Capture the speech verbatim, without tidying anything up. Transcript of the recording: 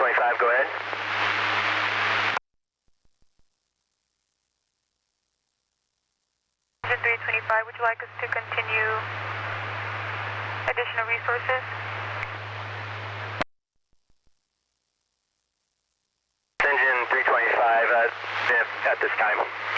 twenty-five, go ahead. Engine three twenty-five, would you like us to continue additional resources? Engine three twenty-five uh, at this time.